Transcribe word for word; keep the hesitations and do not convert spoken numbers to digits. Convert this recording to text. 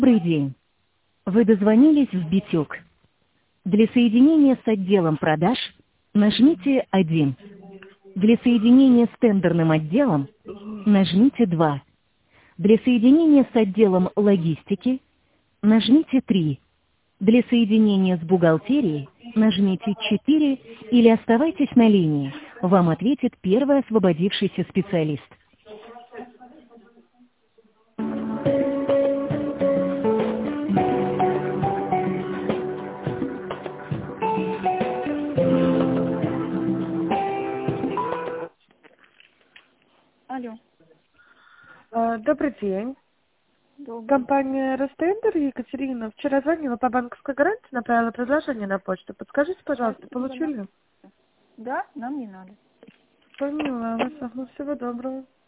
Добрый день. Вы дозвонились в Битюк. Для соединения с отделом продаж нажмите один. Для соединения с тендерным отделом нажмите два. Для соединения с отделом логистики нажмите три. Для соединения с бухгалтерией нажмите четыре или оставайтесь на линии. Вам ответит первый освободившийся специалист. Алло. А, Добрый день. Добрый. Компания Ростендер, Екатерина. Вчера звонила по банковской гарантии, направила предложение на почту. Подскажите, пожалуйста, получили? Да, нам не надо. Поняла вас. Ага, всего доброго.